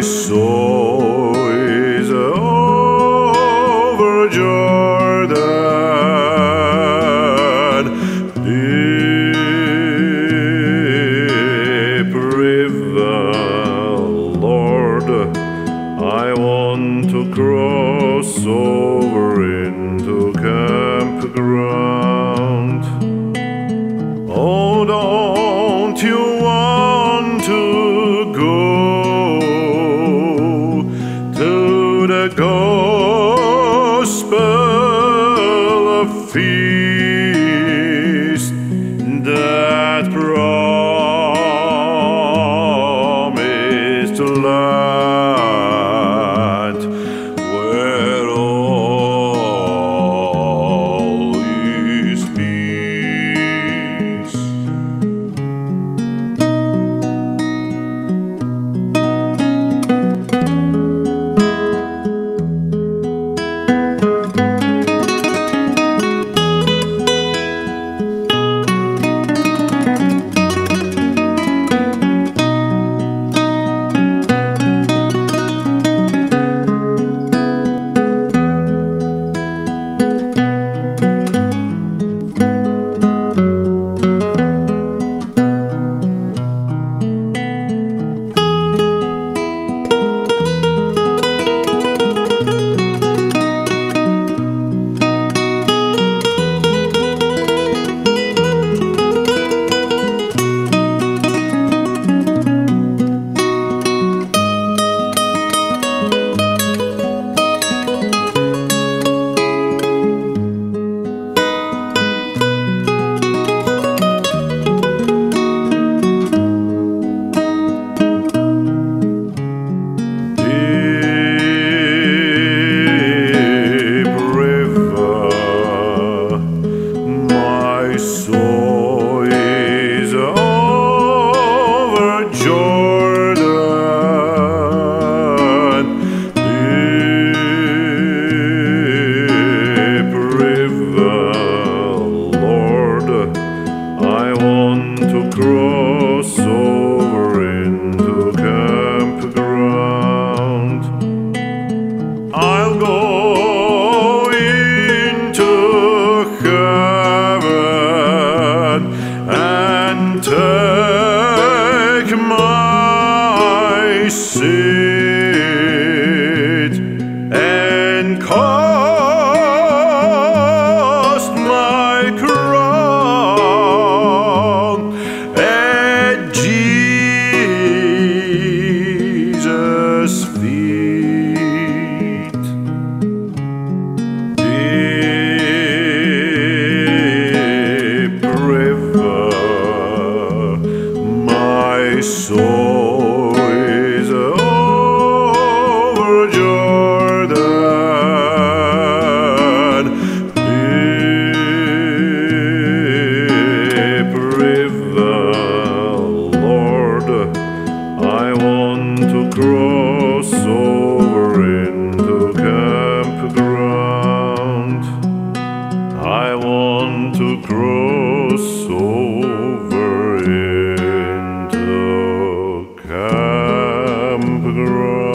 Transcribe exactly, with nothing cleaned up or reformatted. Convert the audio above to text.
soul is over Jordan, deep river, Lord. I want to cross over into campground. Oh, don't you want to go to the gospel feast, that promised land where all is peace? Soul is over Jordan, deep river, Lord. I want to cross over into campground. I'll go into heaven and take my seat and cast my crown at Jesus' feet. Deep river, my soul is over Jordan, deep river, Lord. I want to cross over into campground. I want to cross over into campground.